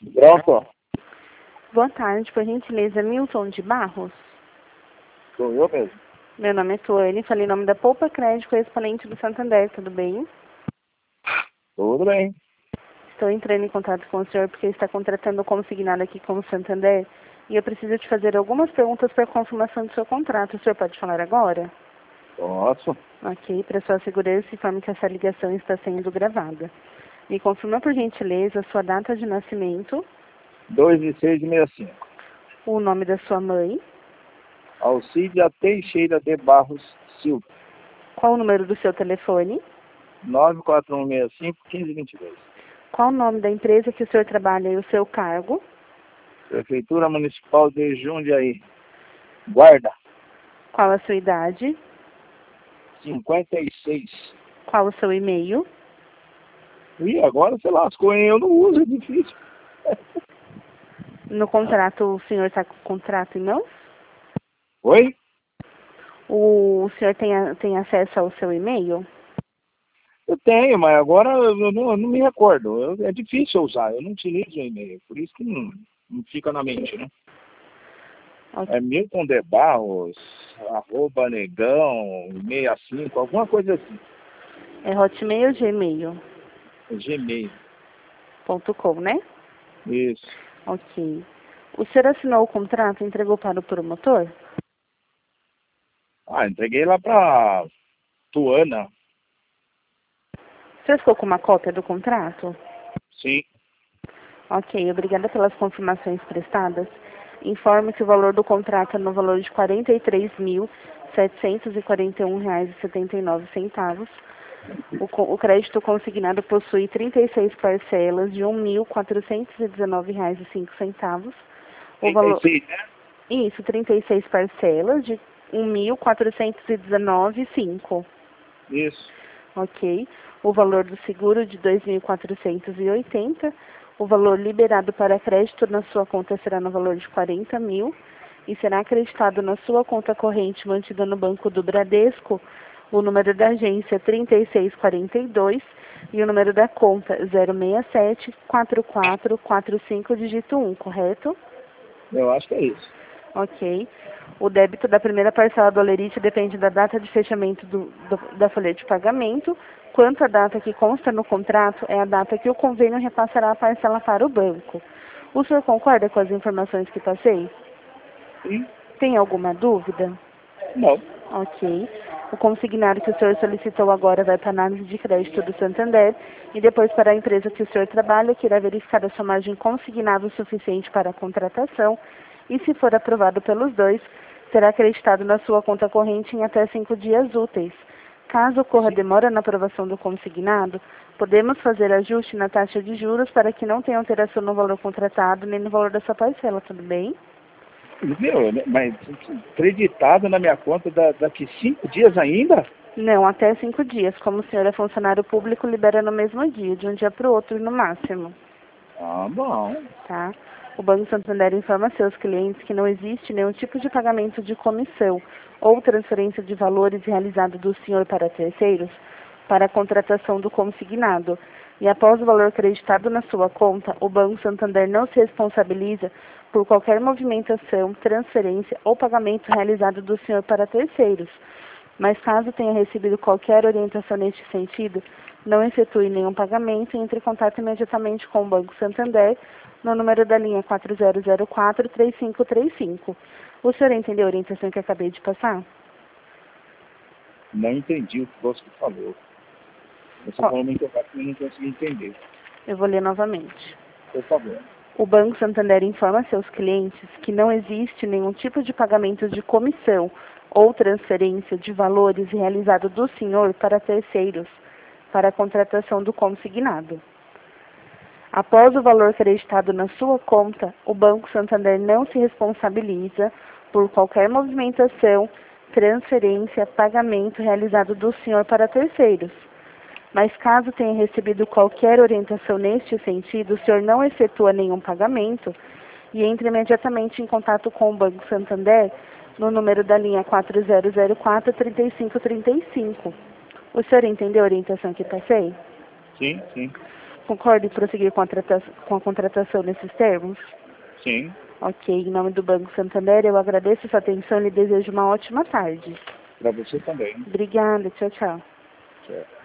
Pronto? Boa tarde, por gentileza, Milton de Barros. Sou eu mesmo. Meu nome é Tuane, falei em nome da Poupa Crédito, correspondente do Santander, tudo bem? Tudo bem. Estou entrando em contato com o senhor porque está contratando como consignado aqui como Santander e eu preciso te fazer algumas perguntas para confirmação do seu contrato. O senhor pode falar agora? Posso. Ok, para sua segurança, informe que essa ligação está sendo gravada. Me confirma, por gentileza, a sua data de nascimento, 2.665. o nome da sua mãe, Alcídia Teixeira de Barros Silva. qual o número do seu telefone, 94165-1522. qual o nome da empresa que o senhor trabalha e o seu cargo, Prefeitura Municipal de Jundiaí. Guarda. qual a sua idade, 56. qual o seu e-mail, E agora você lascou, hein? Eu não uso, é difícil. no contrato, o senhor está com o contrato em mãos? Oi? O senhor tem acesso ao seu e-mail? Eu tenho, mas agora eu não me recordo. É difícil eu usar, eu não utilizo o e-mail, por isso que não fica na mente, né? Ok. É Milton de Barros, @negão, 65, alguma coisa assim. É hotmail ou gmail.com, Gmail. né? Isso. Ok. O senhor assinou o contrato e entregou para o promotor? Entreguei lá pra Tuana. O senhor ficou com uma cópia do contrato? Sim. Ok, obrigada pelas confirmações prestadas. Informo que o valor do contrato é no valor de R$ 43.741,79. O crédito consignado possui 36 parcelas de R$ 1.419,05. O valor... 36, né? Isso, 36 parcelas de R$ 1.419,05. Isso. Ok. O valor do seguro de 2.480. O valor liberado para crédito na sua conta será no valor de 40 mil e será acreditado na sua conta corrente mantida no Banco do Bradesco o número da agência 3642 e o número da conta 067-4445, dígito 1, correto? Eu acho que é isso. Ok. O débito da primeira parcela do Olerite depende da data de fechamento da folha de pagamento. Quanto à data que consta no contrato, é a data que o convênio repassará a parcela para o banco. O senhor concorda com as informações que passei? Sim. Tem alguma dúvida? Não. Ok. O consignado que o senhor solicitou agora vai para a análise de crédito do Santander e depois para a empresa que o senhor trabalha, que irá verificar a sua margem consignada o suficiente para a contratação e, se for aprovado pelos dois, será acreditado na sua conta corrente em até 5 dias úteis. Caso ocorra demora na aprovação do consignado, podemos fazer ajuste na taxa de juros para que não tenha alteração no valor contratado nem no valor da sua parcela, tudo bem? Meu, mas acreditado na minha conta daqui 5 dias ainda? Não, até 5 dias. Como o senhor é funcionário público, libera no mesmo dia, de um dia para o outro no máximo. Bom. Tá? O Banco Santander informa a seus clientes que não existe nenhum tipo de pagamento de comissão ou transferência de valores realizado do senhor para terceiros para a contratação do consignado. E após o valor acreditado na sua conta, o Banco Santander não se responsabiliza por qualquer movimentação, transferência ou pagamento realizado do senhor para terceiros. Mas caso tenha recebido qualquer orientação neste sentido, não efetue nenhum pagamento e entre em contato imediatamente com o Banco Santander no número da linha 4004-3535. O senhor entendeu a orientação que acabei de passar? Não entendi o que você falou. Você falou muito rápido e eu não consegui entender. Eu vou ler novamente. Por favor. O Banco Santander informa a seus clientes que não existe nenhum tipo de pagamento de comissão ou transferência de valores realizado do senhor para terceiros para a contratação do consignado. Após o valor acreditado na sua conta, o Banco Santander não se responsabiliza por qualquer movimentação, transferência, pagamento realizado do senhor para terceiros. Mas caso tenha recebido qualquer orientação neste sentido, o senhor não efetua nenhum pagamento e entre imediatamente em contato com o Banco Santander no número da linha 4004-3535. O senhor entendeu a orientação que passei? Sim, sim. Concorda em prosseguir com a contratação nesses termos? Sim. Ok, em nome do Banco Santander, eu agradeço sua atenção e lhe desejo uma ótima tarde. Para você também. Obrigada, tchau, tchau. Certo.